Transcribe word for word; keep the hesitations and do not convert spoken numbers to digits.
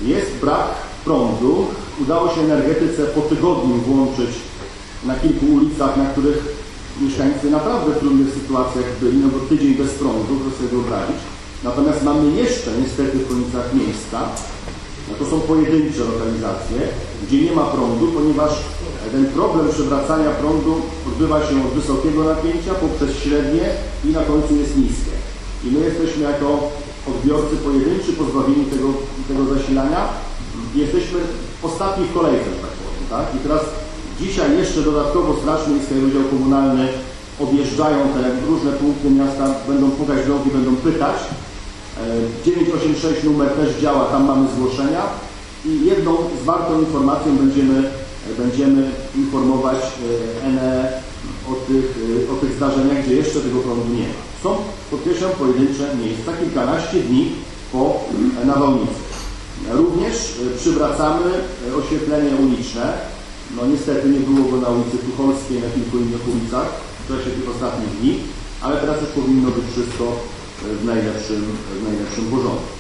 Jest brak prądu. Udało się energetyce po tygodniu włączyć na kilku ulicach, na których mieszkańcy naprawdę w trudnych sytuacjach byli, no bo tydzień bez prądu, proszę sobie wyobrazić. Natomiast mamy jeszcze niestety w końcach miejsca, no to są pojedyncze lokalizacje, gdzie nie ma prądu, ponieważ ten problem przywracania prądu odbywa się od wysokiego napięcia poprzez średnie i na końcu jest niskie. I my jesteśmy jako odbiorcy pojedynczy pozbawieni tego, tego zasilania. Jesteśmy ostatni w kolejce, że tak powiem. Tak? I teraz dzisiaj jeszcze dodatkowo Straż Miejska i Wydział Komunalny objeżdżają te różne punkty miasta, będą pukać w drogi, będą pytać. dziewięć osiem sześć numer też działa, tam mamy zgłoszenia i jedną zwartą informacją będziemy, będziemy informować N E o tych, o tych zdarzeniach, gdzie jeszcze tego prądu nie ma. Są, podkreślam, pojedyncze miejsca, kilkanaście dni po nawałnicy. Również przywracamy oświetlenie uliczne. No niestety nie było go na ulicy Tucholskiej, na kilku innych ulicach w czasie tych ostatnich dni, ale teraz już powinno być wszystko w najlepszym, w najlepszym porządku.